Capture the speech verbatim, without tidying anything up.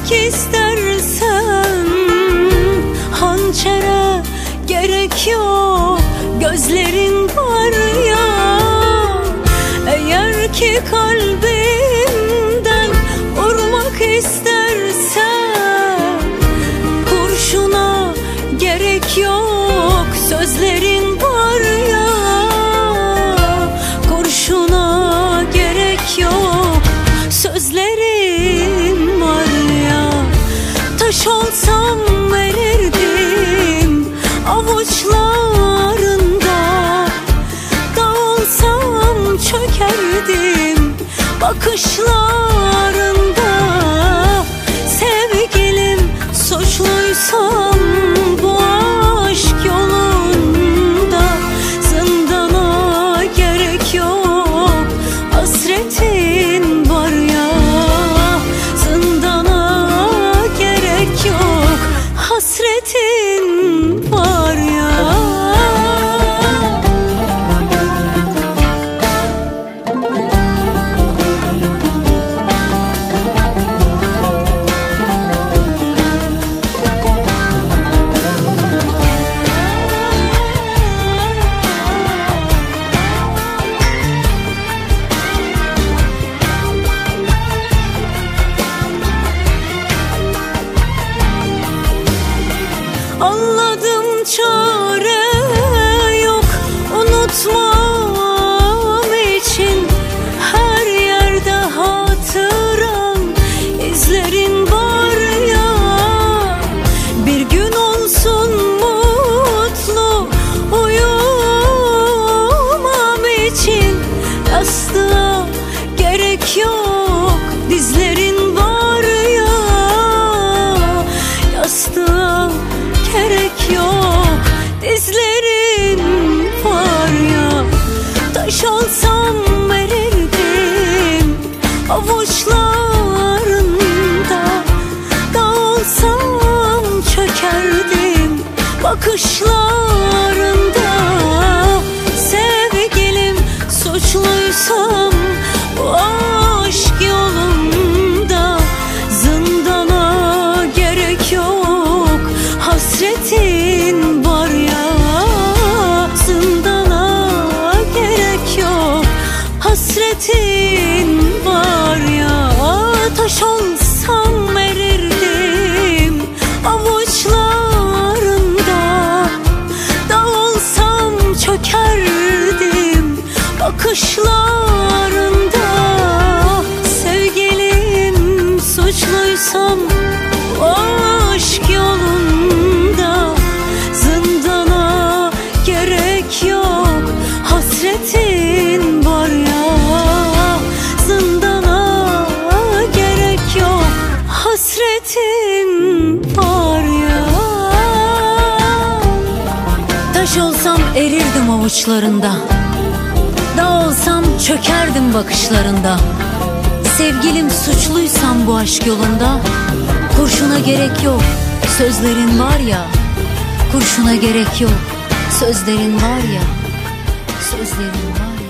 Vurmak istersen hançere gerek yok, gözlerin var ya. Eğer ki kalbimden vurmak istersen kurşuna gerek yok, sözlerin var ya. Kurşuna gerek yok, sözlerin var ya. Taş olsam verirdim avuçlarında, dağılsam çökerdim bakışlarında. Sevgilim suçluysam bu aşk yolunda, zindana gerek yok, hasretin var ya. Zindana gerek yok, hasretin var ya. Anladım, çare yok unutmam için. Her yerde hatıran izlerin var ya. Bir gün olsun mutlu uyumam için. Yastığa gerek yok, dizlerin var ya. Yastığa gerek yok, dizlerin var ya. Taş olsam verirdim avuçlarında, dağılsam çökerdim bakışlarında. Sevgilim suçluysam bu aşk yolunda, zindana gerek yok, hasretin var ya. Zindana gerek yok, hasretin var ya. Taş olsam verirdim avuçlarında, dağılsam çökerdim bakışlarında. Sevgilim suçluysam bu aşk yolunda, zindana gerek yok, hasretin var ya. Zindana gerek yok, hasretin var ya. Taş olsam erirdim avuçlarında, dağ olsam çökerdim bakışlarında. Sevgilim suçluysam bu aşk yolunda, kurşuna gerek yok, sözlerin var ya. Kurşuna gerek yok, sözlerin var ya. Sözlerin var ya.